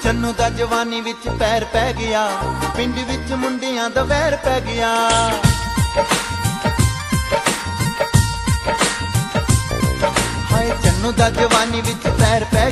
ਚੰਨੂ ਦਾ ਜਵਾਨੀ ਵਿੱਚ ਪੈਰ ਪੈ ਗਿਆ, ਪਿੰਡ ਵਿੱਚ ਮੁੰਡਿਆਂ ਦਾ ਵੈਰ ਪੈ ਗਿਆ। ਹਾਏ ਚੰਨੂ ਦਾ ਜਵਾਨੀ ਵਿੱਚ ਪੈਰ ਪੈ